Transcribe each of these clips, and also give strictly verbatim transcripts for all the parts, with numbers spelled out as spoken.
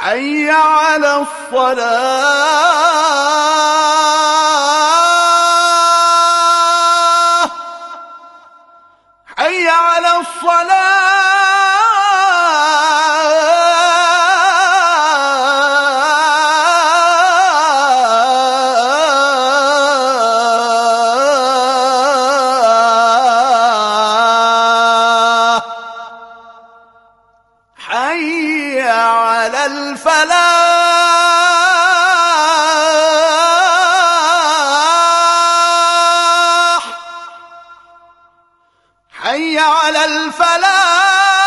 حي على الصلاة حي على الصلاة حي على الفلاح حي على الفلاح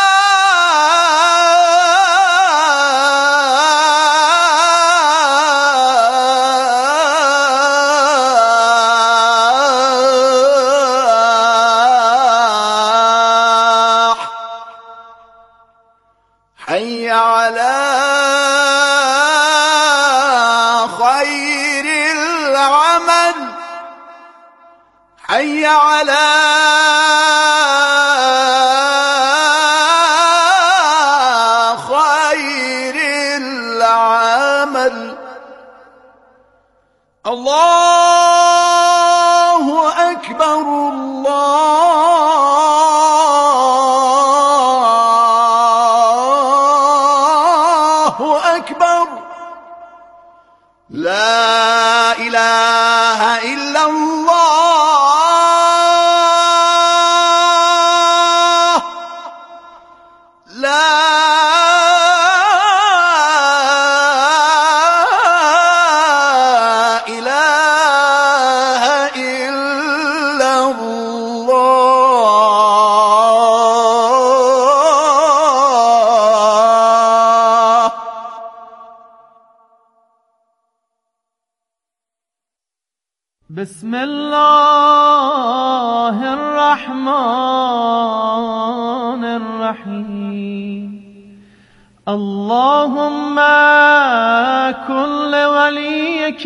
حي على خير العمل حي على خير العمل الله أكبر الله أكبر لا إله إلا الله لا إله إلا الله. بسم الله الرحمن الرحيم. اللهم كن لوليك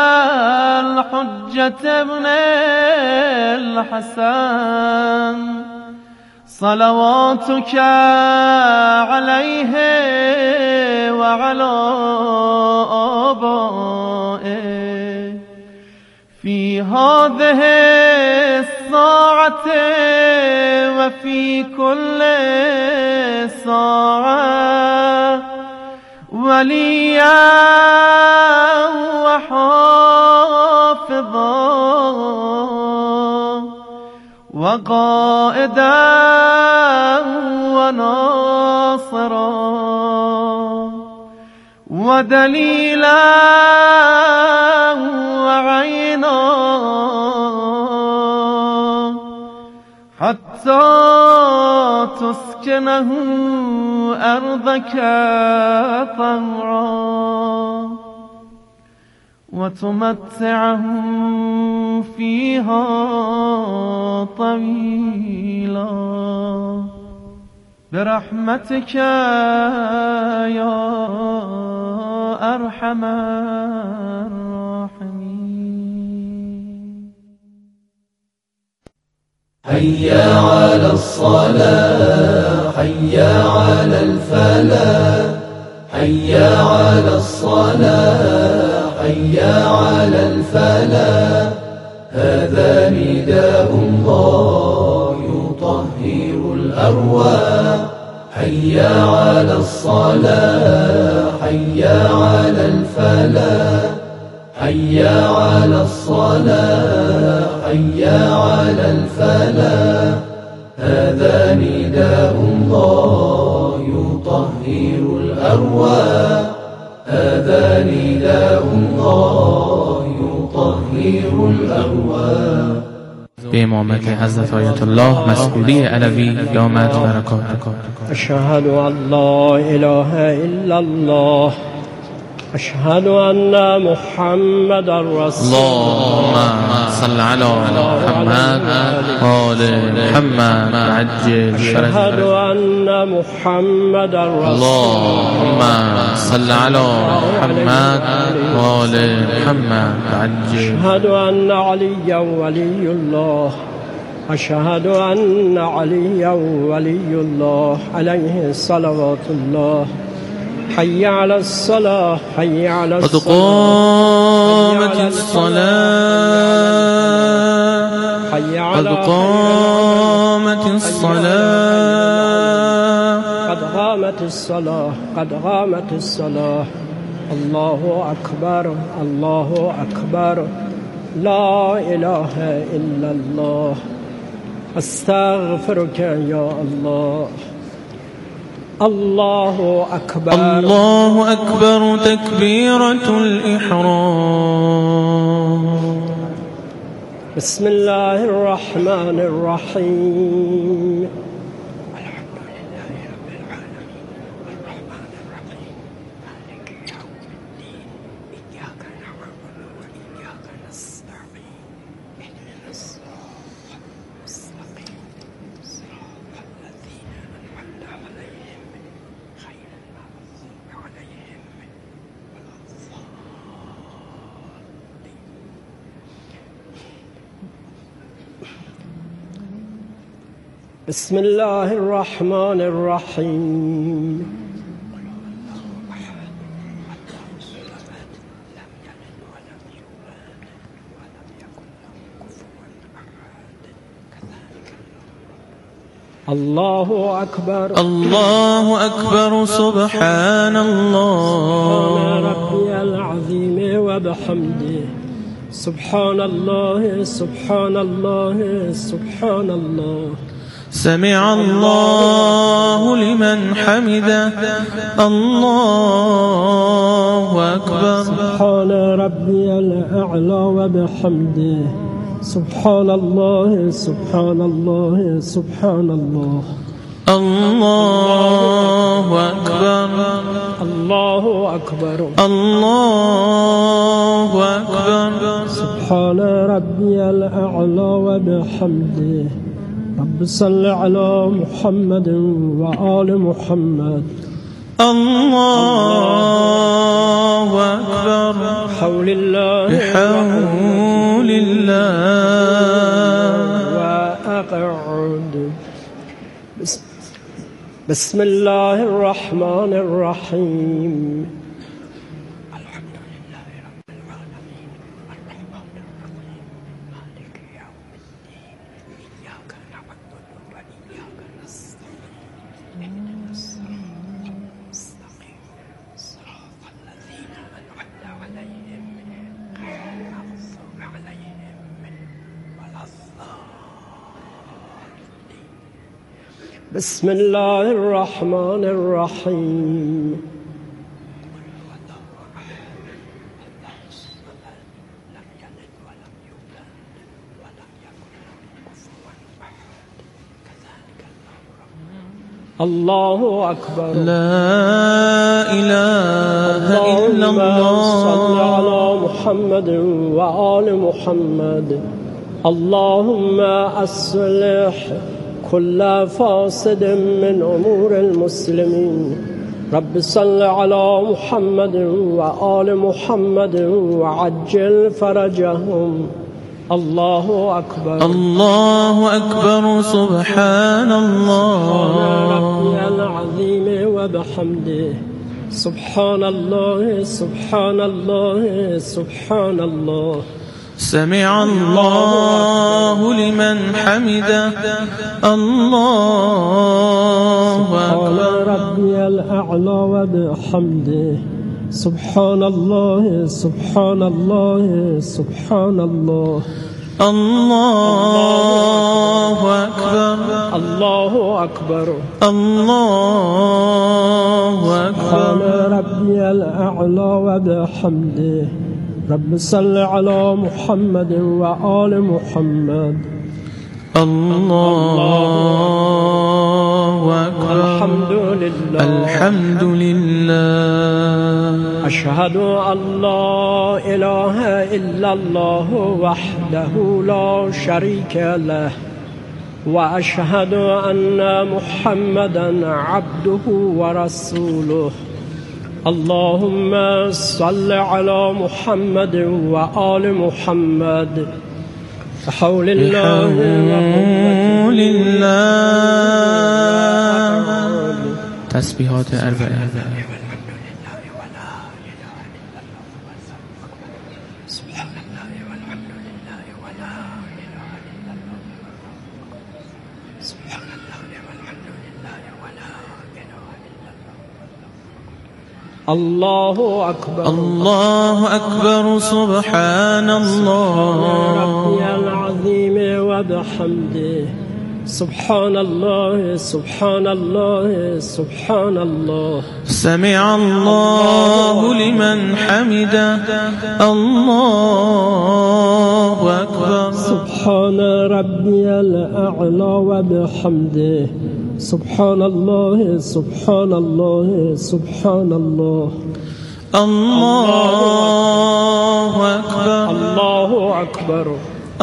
الحجة ابن الحسن صلواتك عليه وعلى آبائه في هذه الساعة وفي كل ساعة وليا وحافظا وقائدا وناصرا ودليلا وعينا حتى تسكنه أرضك طوعا وتمتعه فيها طويلا برحمتك يا أرحم الراحمين. حي على الصلاة حي على الفلاح حي على الصلاة حي على الفلاح هذا نداء الله يطهر الأرواح حي على الصلاة حي على الفلاح حي على الصلاة حي على الفلاح هذا نداء الله يطهر الأرواح هذا نداء الله يطهر الأرواح. به امامت حضرت آیت الله مسئولی علوی دامت برکاته. اشهد ان لا اله الا الله اشهد ان محمد رسول اللهم صل على محمد وآل محمد عجل اشهد ان محمد رسول اللهم صل على محمد وآل محمد عجل اشهد ان عليا ولي الله اشهد ان عليا ولي الله عليه صلوات الله حي على الصلاة حي على قد الصلاة قامت الصلاة حي قد على قامت الصلاة قد قامت الصلاة قد قامت الصلاة الله أكبر الله أكبر لا إله إلا الله أستغفرك يا الله الله أكبر الله أكبر تكبيرة الإحرام. بسم الله الرحمن الرحيم بسم الله الرحمن الرحيم الله أكبر الله أكبر سبحان الله ربي العظيم وبحمده سبحان الله سبحان الله سبحان الله سمع الله لمن حمده الله أكبر سبحان ربي الأعلى وبحمده سبحان الله سبحان الله سبحان الله الله أكبر الله أكبر الله أكبر سبحان ربي الأعلى وبحمده رب صل على محمد وآل محمد الله أكبر حول الله بحول الله وأقعد بسم الله الرحمن الرحيم الحمد لله رب العالمين الرحمن الرحيم مالك يوم الدين إياك نعبد وإياك نستعين اهدنا الصراط المستقيم صراط الذين أنعمت عليهم غير المغضوب عليهم ولا الضالين. بسم الله الرحمن الرحيم الله أكبر لا إله إلا اللهم صل على الله محمد وآل محمد اللهم أصلح كل فاسد من أمور المسلمين رب صل على محمد وآل محمد وعجل فرجهم الله أكبر الله أكبر سبحان الله ربي العظيم وبحمده سبحان الله سبحان الله سبحان الله سمع الله لمن حمده الله سبحان أكبر ربي الأعلى وبحمده سبحان الله سبحان الله سبحان الله الله أكبر الله أكبر الله سبحان أكبر ربي الأعلى وبحمده رب صل على محمد وآل محمد الله أكبر الحمد لله الحمد لله أشهد أن لا إله إلا الله وحده لا شريك له وأشهد أن محمدا عبده ورسوله اللهم صل على محمد وآل محمد بحول الله بحول الله تسبيحات أربعة الله أكبر الله أكبر سبحان الله ربي العظيم وبحمده سبحان الله سبحان الله سبحان الله سمع الله لمن حمده الله أكبر سبحان ربي الأعلى وبحمده سبحان الله سبحان الله سبحان الله الله أكبر الله أكبر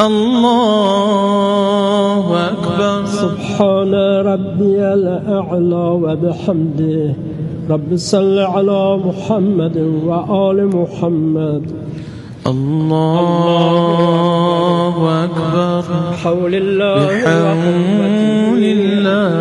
الله أكبر سبحان ربي الأعلى وبحمده رب صل على محمد وآل محمد الله أكبر بحول الله بحول الله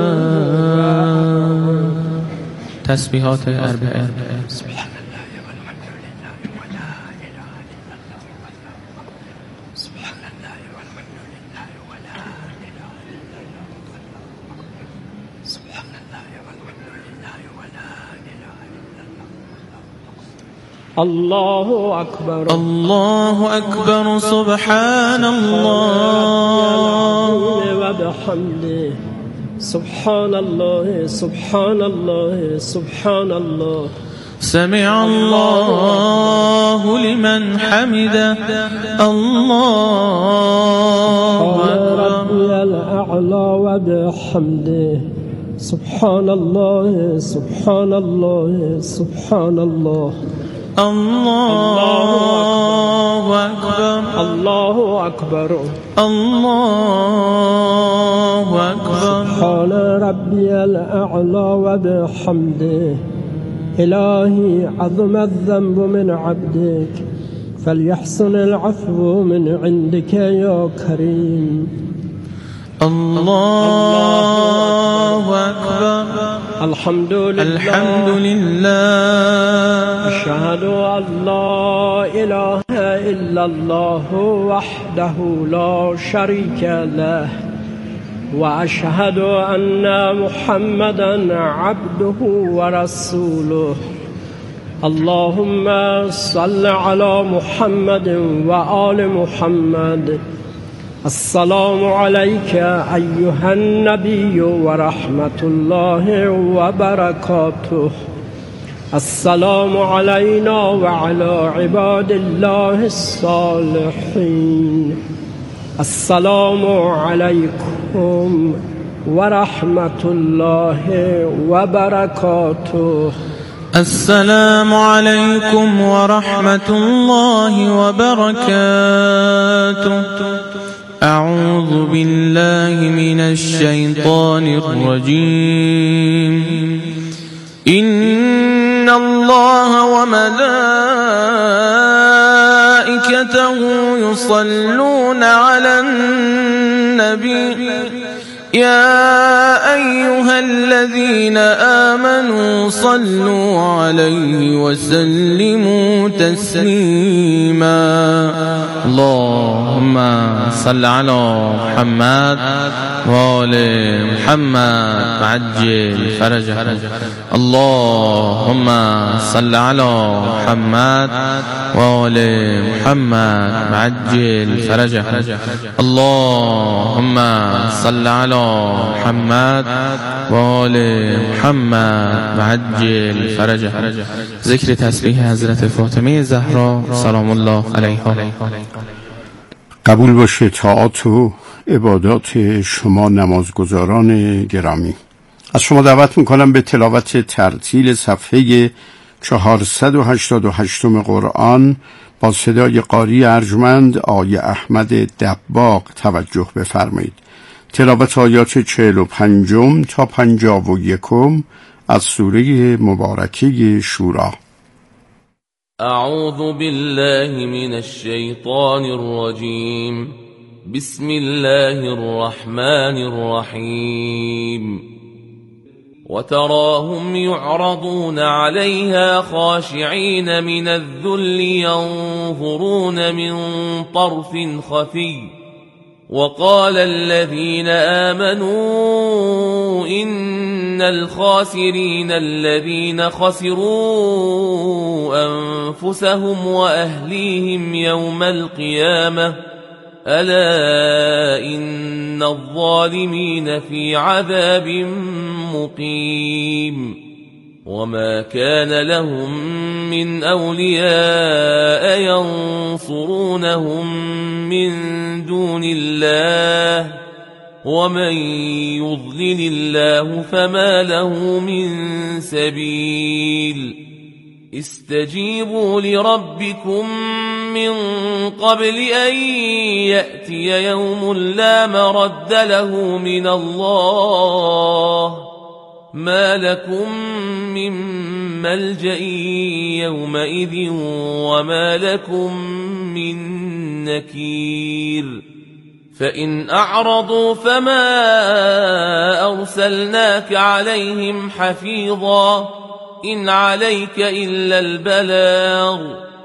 تسبيحات أربعة سبحان الله والحمد لله ولا إله إلا الله سبحان الله والحمد لله ولا إله إلا الله سبحان الله والحمد لله ولا إله إلا الله الله أكبر الله أكبر سبحان الله وبحمده سبحان الله سبحان الله سبحان الله سمع الله لمن حمده الله ربي الأعلى وبحمده سبحان الله سبحان الله سبحان الله الله أكبر الله أكبر الله أكبر سبحان ربي الأعلى وبحمده إلهي عظم الذنب من عبدك فليحسن العفو من عندك يا كريم الله أكبر الحمد لله الحمد لله أشهد أن لا إله إلا الله وحده لا شريك له وأشهد أن محمدا عبده ورسوله اللهم صل على محمد وآل محمد السلام عليك أيها النبي ورحمة الله وبركاته السلام علينا وعلى عباد الله الصالحين السلام عليكم ورحمة الله وبركاته السلام عليكم ورحمة الله وبركاته أعوذ بالله من الشيطان الرجيم إن الله وملائكته يصلون على النبي يا أيها الذين آمنوا صلوا عليه وسلموا تسليما اللهم صل على محمد وآل محمد وعجل فرجه اللهم صل على محمد وآل محمد وعجل فرجه اللهم صل على محمد وآل محمد وعجل فرجه. ذکر تسبیح حضرت فاطمه زهرا سلام الله علیها. قبول باشه طاعات و عبادات شما نمازگزاران گرامی. از شما دعوت میکنم به تلاوت ترتیل صفحه چهارصد و هشتاد و هشت قرآن با صدای قاری ارجمند آیه احمد دباغ توجه بفرمایید. تلاوت آیات چهل و پنجم تا پنجاه و یکم از سوره مبارکه شورا. اعوذ بالله من الشیطان الرجیم بسم الله الرحمن الرحیم وتراهم يعرضون عليها خاشعين من الذل ينظرون من طرف خفي وقال الذين آمنوا إن الخاسرين الذين خسروا أنفسهم وأهليهم يوم القيامة ألا إن الظالمين في عذاب مقيم وما كان لهم من أولياء ينصرونهم من دون الله ومن يضلل الله فما له من سبيل استجيبوا لربكم من قبل أن يأتي يوم لا مرد له من الله ما لكم من ملجأ يومئذ وما لكم من نكير فإن أعرضوا فما أرسلناك عليهم حفيظا إن عليك إلا البلاغ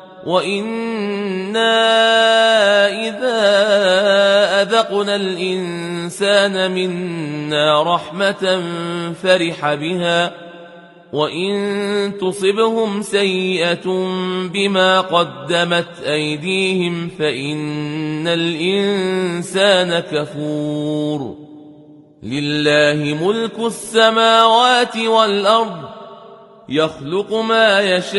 وإنا إذا أذقنا الإنسان منا رحمة فرح بها وإن تصبهم سيئة بما قدمت أيديهم فإن الإنسان كفور لله ملك السماوات والأرض يخلق ما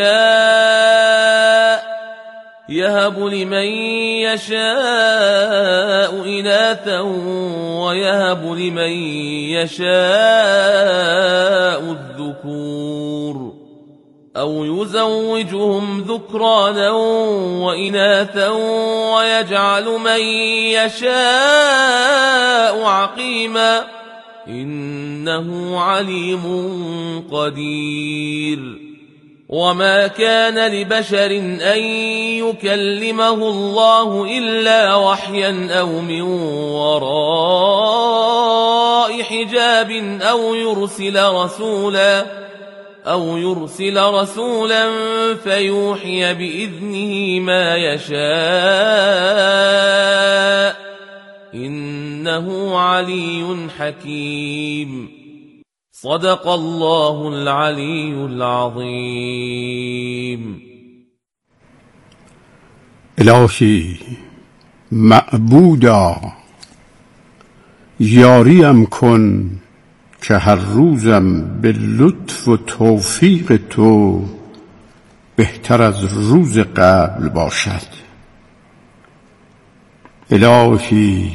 يشاء يهب لمن يشاء إناثا ويهب لمن يشاء الذكور أو يزوجهم ذكرانا وإناثا ويجعل من يشاء عقيما إنه عليم قدير وما كان لبشر أن يكلمه الله إلا وحيا أو من وراء حجاب أو يرسل رسولا أو يرسل رسولا فيوحي بإذنه ما يشاء إنه علي حكيم صدق الله العلي العظيم. الهی معبودا یاریم کن که هر روزم به لطف و توفیق تو بهتر از روز قبل باشد. الهی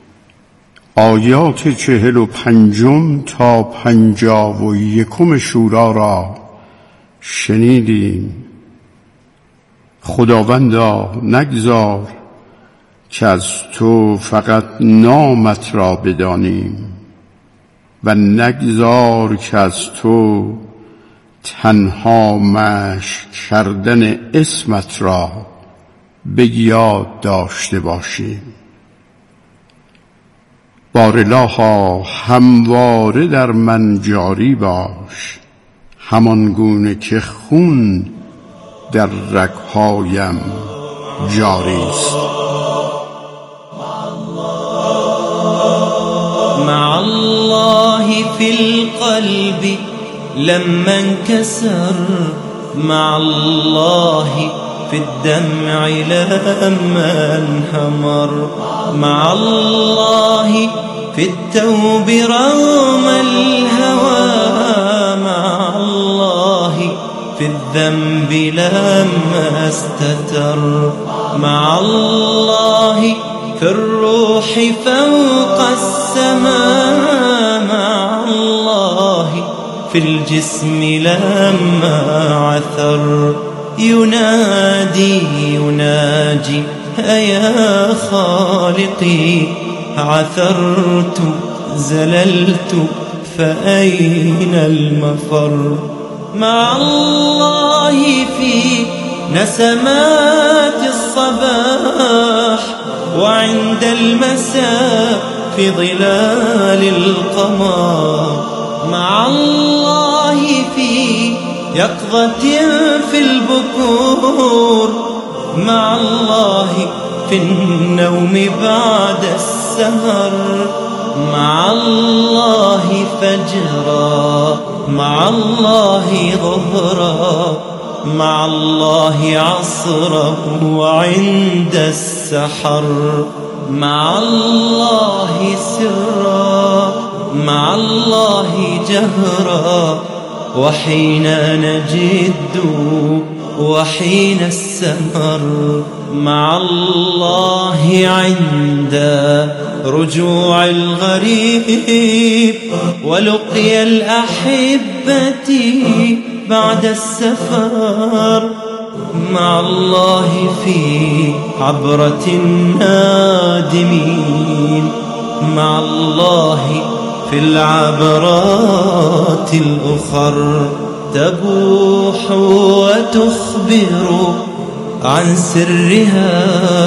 آیات چهل و پنجم تا پنجاه و یکم شورا را شنیدیم. خداوندا نگذار که از تو فقط نامت را بدانیم و نگذار که از تو تنها مشک کردن اسمت را به یاد داشته باشیم. بارالها همواره در من جاری باش، همان گونه که خون در رگ‌هایم جاری است. مع الله في القلب لما انكسر، مع الله في الدمع لما انهمر، مع الله في التوب رغم الهوى، مع الله في الذنب لما استتر، مع الله في الروح فوق السماء، مع الله في الجسم لما عثر. ينادي يناجي أيا خالقي، عثرت زللت فأين المفر. مع الله في نسمات الصباح، وعند المساء في ظلال القمر، مع الله في يقظة في البكور، مع الله في النوم بعد السحر. السهر مع الله فجرا مع الله ظهرا مع الله عصرا وعند السحر مع الله سرا مع الله جهرا وحين نجد وحين السهر مع الله عند رجوع الغريب ولقي الأحبة بعد السفر مع الله في عبرة النادمين مع الله في العبرات الأخر تبوح وتخبر عن سرها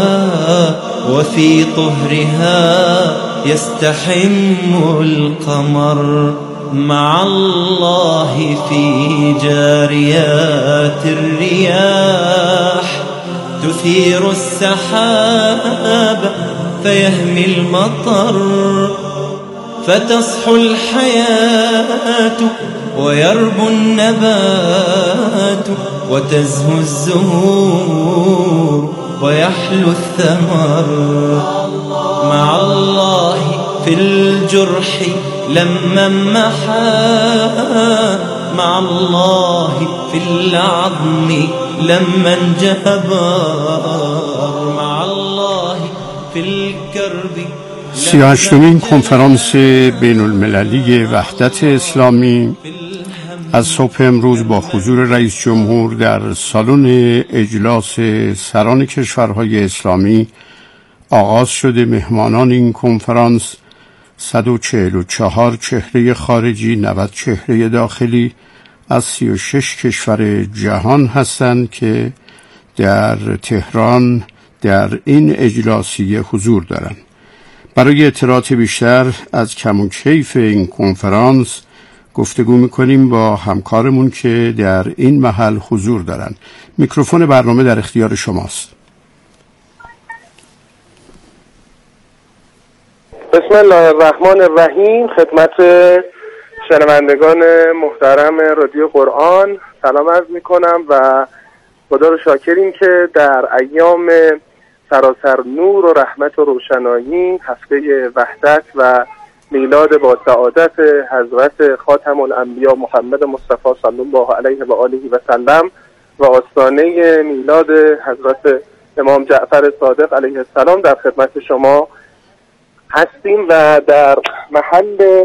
وفي طهرها يستحم القمر مع الله في جاريات الرياح تثير السحاب فيهمي المطر فتصحو الحياة ويربو النبات وتزهو الزهور ويحلو الثمر مع الله في الجرح لما محا مع الله في العظم لما انجبر مع الله في الكرب. سی و هشتمین کنفرانس بین المللی وحدت اسلامی از صبح امروز با حضور رئیس جمهور در سالن اجلاس سران کشورهای اسلامی آغاز شده. مهمانان این کنفرانس صد و چهل و چهار چهره خارجی، نود چهره داخلی از سی و شش کشور جهان هستند که در تهران در این اجلاسیه حضور دارند. برای اطلاعات بیشتر از کم و کیف این کنفرانس گفتگو میکنیم با همکارمون که در این محل حضور دارند. میکروفون برنامه در اختیار شماست. بسم الله الرحمن الرحیم. خدمت شنوندگان محترم رادیو قرآن سلام عرض میکنم و خدا رو شاکریم که در ایام سراسر نور و رحمت و روشنایی، هفته وحدت و میلاد با سعادت حضرت خاتم الانبیا محمد مصطفی صلی الله علیه و آله و سلم و آستانه میلاد حضرت امام جعفر صادق علیه السلام در خدمت شما هستیم و در محل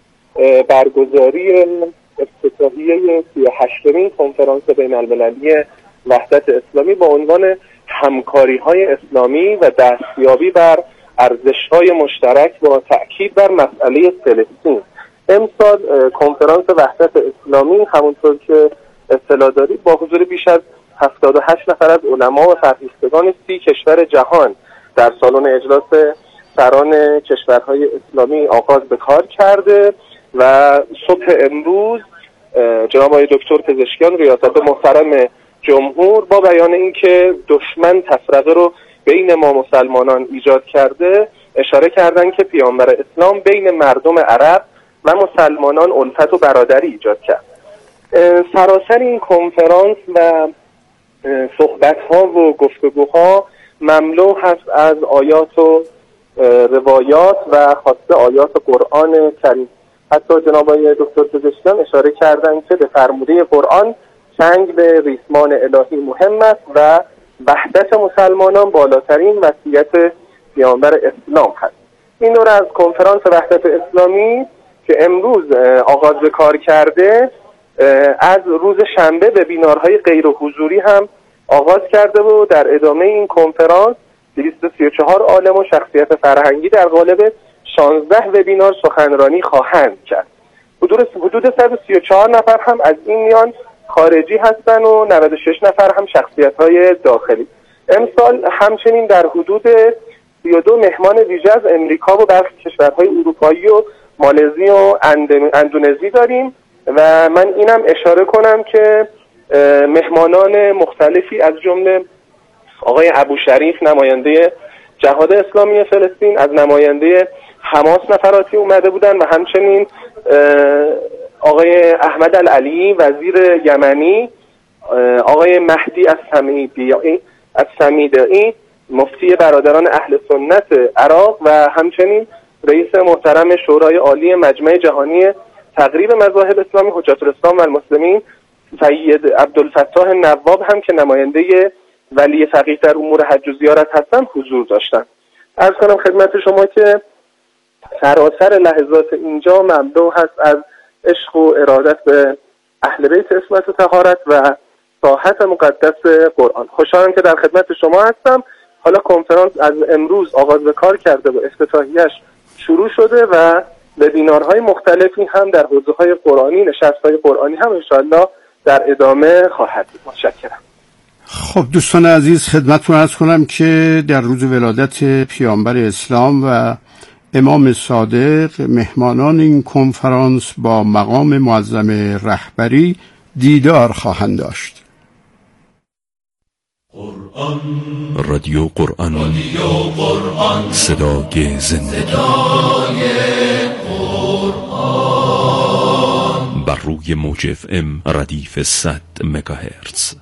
برگزاری افتتاحیه سی و هشتمین کنفرانس بین المللی وحدت اسلامی با عنوان همکاری‌های اسلامی و دستیابی بر ارزش‌های مشترک با تأکید بر مسئله فلسطین. امسال کنفرانس وحدت اسلامی همونطور که اطلاع دارید با حضور بیش از هفتاد و هشت نفر از علما و فرهیختگان سی کشور جهان در سالن اجلاس سران کشورهای اسلامی آغاز به کار کرده و صبح امروز جناب آقای دکتر پزشکیان ریاست محترم جمهور با بیان اینکه دشمن تفرقه رو بین ما مسلمانان ایجاد کرده اشاره کردن که پیامبر اسلام بین مردم عرب و مسلمانان الفت و برادری ایجاد کرد. سراسر این کنفرانس و صحبت‌ها و گفتگوها مملو هست از آیات و روایات و خاصه آیات قرآن کریم. حتی جناب آقای دکتر پزشکیان اشاره کردن که به فرموده قرآن چنگ به ریسمان الهی مهم است و وحدت مسلمانان بالاترین وصیت پیامبر اسلام هست. این دور از کنفرانس وحدت اسلامی که امروز آغاز به کار کرده از روز شنبه به وبینارهای غیر حضوری هم آغاز کرده و در ادامه این کنفرانس دویست و سی و چهار عالم و شخصیت فرهنگی در قالب شانزده وبینار سخنرانی خواهند کرد. حدود حدود صد و سی و چهار نفر هم از این میان خارجی هستن و نود و شش نفر هم شخصیت‌های داخلی. امسال همچنین در حدود سی و دو مهمان ویژه از امریکا و برخی کشورهای اروپایی و مالزی و اندونزی داریم و من اینم اشاره کنم که مهمانان مختلفی از جمله آقای ابوشریف نماینده جهاد اسلامی فلسطین، از نماینده حماس نفراتی اومده بودن و همچنین آقای احمد العلی وزیر یمنی، آقای مهدی السمیدی السمیدی مفتی برادران اهل سنت عراق و همچنین رئیس محترم شورای عالی مجمع جهانی تقریب مذاهب اسلامی حجت الاسلام و المسلمین سید عبدالفتاح نواب هم که نماینده ولی فقیه در امور حج و زیارت هستن حضور داشتن. عرض کنم خدمت شما که سراسر لحظات اینجا مملو هست از عشق و ارادت به اهل بیت عصمت و طهارت و ساحت مقدس قرآن. خوشحالم که در خدمت شما هستم. حالا کنفرانس از امروز آغاز به کار کرده و افتتاحیه‌اش شروع شده و وبینارهای مختلفی هم در حوزه‌های قرآنی، نشست‌های قرآنی هم انشاءالله در ادامه خواهد بود. متشکرم. خب دوستان عزیز، خدمتتون عرض کنم که در روز ولادت پیامبر اسلام و امام صادق مهمانان این کنفرانس با مقام معظم رهبری دیدار خواهند داشت. قرآن رادیو قرآن رادیو قرآن صدای زنده صدای قرآن بر روی موج اف ام ردیف صد مگاهرتز.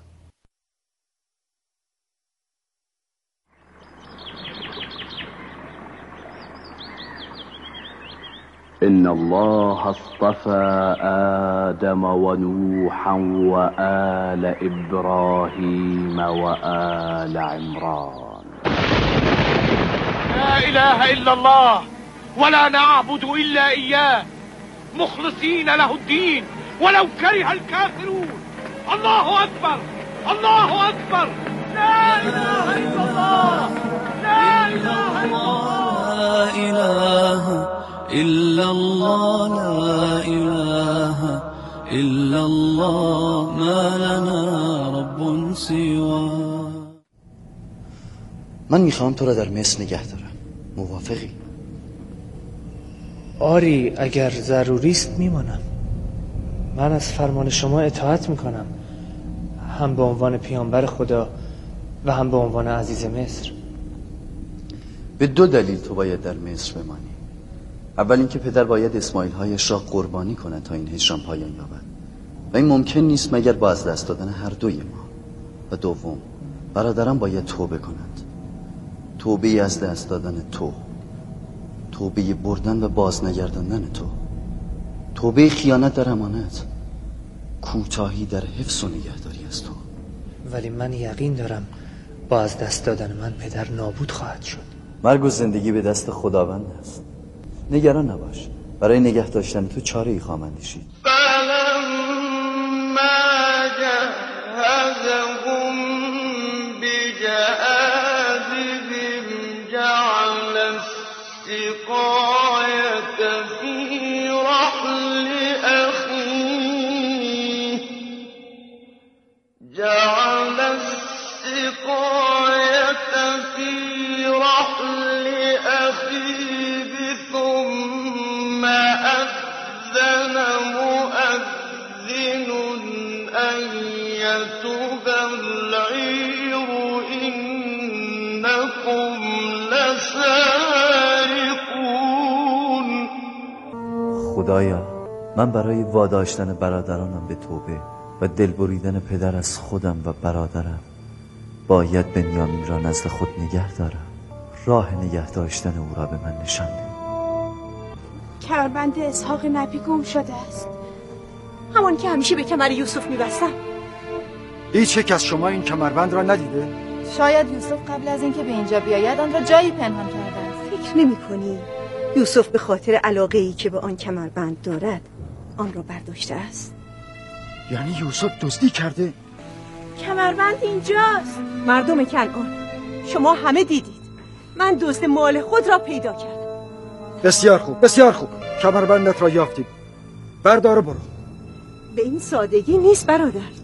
إن الله اصطفى آدم ونوحا وآل إبراهيم وآل عمران. لا إله إلا الله ولا نعبد إلا إياه مخلصين له الدين ولو كره الكافرون. الله أكبر الله أكبر. لا إله إلا الله لا إله إلا الله لا إله إلا الله لا إله إلا الله ما لنا رب سواه. من میخوام تو را در مصر نگه دارم. موافقی؟ آری اگر ضروری است میمانم. من از فرمان شما اطاعت میکنم، هم به عنوان پیامبر خدا و هم به عنوان عزیز مصر. به دو دلیل تو باید در مصر بمانی. اول اینکه پدر باید اسماعیل هایش را قربانی کند تا این هجران پایان یابد و این ممکن نیست مگر با از دست دادن هر دوی ما. و دوم، برادرم باید توبه کند. توبه از دست دادن تو، توبه بردن و باز نگرداندن تو، توبه خیانت در امانت، کوتاهی در حفظ و نگهداری از تو. ولی من یقین دارم با از دست دادن من پدر نابود خواهد شد. مرگ و زندگی به دست خداوند است. نگران نباش، برای نگه داشتن تو چاره ای خواهم اندیشید. فلما جهزهم بجهازهم جعل السقاية في رحل أخيه جعل السقاية في رحل أخيه ثم أذن مؤذن أيتها العير إنكم لسارقون. خدایا، من برای واداشتن برادرانم به توبه و دل بریدن پدر از خودم و برادرم باید بنیامین را نزد خود نگه دارم. راه نگه داشتن او را به من نشان ده. کمربند اسحاق نبی گم شده است، همان که همیشه به کمر یوسف می‌بستم. هیچ یک از شما این کمربند را ندیده؟ شاید یوسف قبل از اینکه به اینجا بیاید آن را جایی پنهان کرده است. فکر نمی‌کنی یوسف به خاطر علاقه‌ای که به آن کمربند دارد آن را برداشته است؟ یعنی یوسف دزدی کرده؟ کمربند اینجاست. مردم کنعان، شما همه دیدید من دزد مال خود را پیدا کردم. بسیار خوب بسیار خوب، کمربندت را یافتیم. بردار برو. به این سادگی نیست برادر.